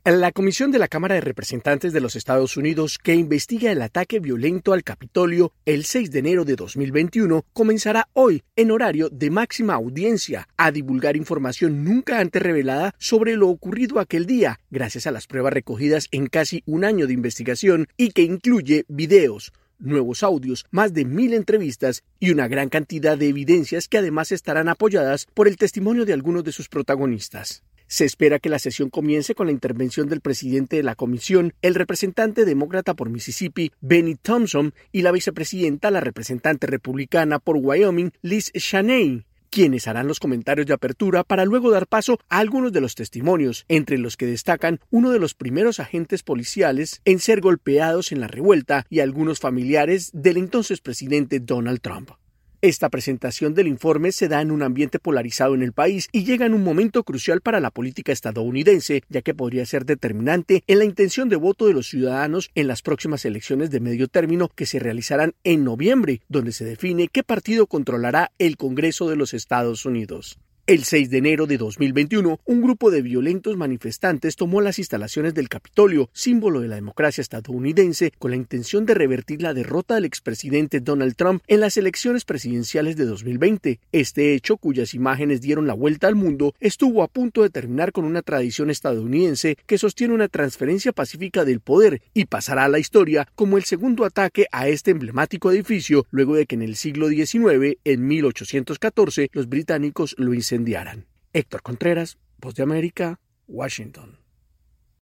La Comisión de la Cámara de Representantes de los Estados Unidos que investiga el ataque violento al Capitolio el 6 de enero de 2021 comenzará hoy, en horario de máxima audiencia, a divulgar información nunca antes revelada sobre lo ocurrido aquel día, gracias a las pruebas recogidas en casi un año de investigación y que incluye videos, nuevos audios, más de 1,000 entrevistas y una gran cantidad de evidencias que además estarán apoyadas por el testimonio de algunos de sus protagonistas. Se espera que la sesión comience con la intervención del presidente de la comisión, el representante demócrata por Mississippi, Benny Thompson, y la vicepresidenta, la representante republicana por Wyoming, Liz Cheney, quienes harán los comentarios de apertura para luego dar paso a algunos de los testimonios, entre los que destacan uno de los primeros agentes policiales en ser golpeados en la revuelta y algunos familiares del entonces presidente Donald Trump. Esta presentación del informe se da en un ambiente polarizado en el país y llega en un momento crucial para la política estadounidense, ya que podría ser determinante en la intención de voto de los ciudadanos en las próximas elecciones de medio término que se realizarán en noviembre, donde se define qué partido controlará el Congreso de los Estados Unidos. El 6 de enero de 2021, un grupo de violentos manifestantes tomó las instalaciones del Capitolio, símbolo de la democracia estadounidense, con la intención de revertir la derrota del expresidente Donald Trump en las elecciones presidenciales de 2020. Este hecho, cuyas imágenes dieron la vuelta al mundo, estuvo a punto de terminar con una tradición estadounidense que sostiene una transferencia pacífica del poder y pasará a la historia como el segundo ataque a este emblemático edificio, luego de que en el siglo XIX, en 1814, los británicos lo incendiaran. Héctor Contreras, Voz de América, Washington.